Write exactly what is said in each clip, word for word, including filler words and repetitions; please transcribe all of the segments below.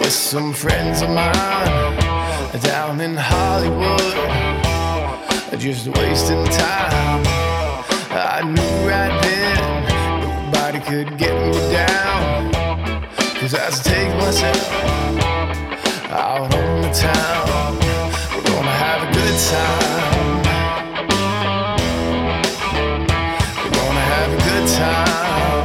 with some friends of mine down in Hollywood, just wasting time. I knew right then nobody could get me down, 'cause I was taking myself out on the town. We're gonna have a good time. We're gonna have a good time.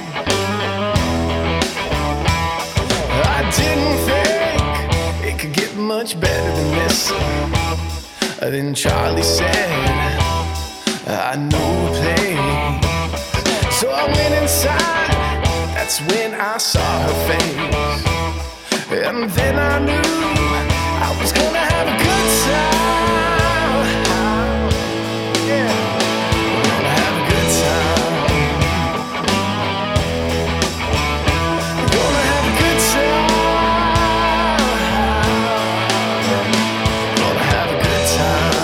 I didn't think it could get much better than this. Then Charlie said, I know a place. So I went inside, that's when I saw her face. And then I knew I was gonna have a good time. Yeah, we're gonna have a good time. We're gonna have a good time. Gonna have a good time.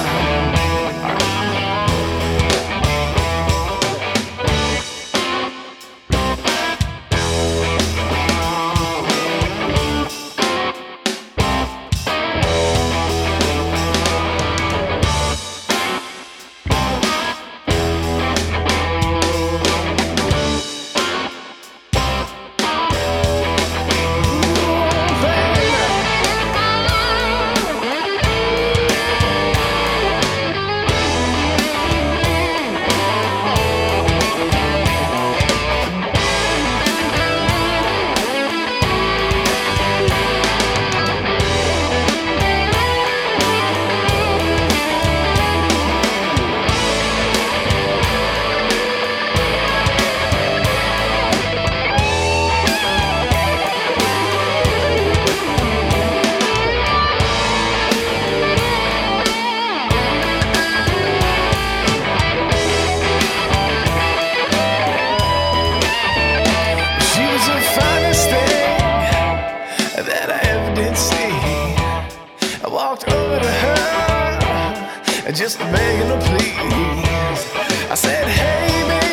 That I ever did see. I walked over to her, just begging her please. I said, hey baby,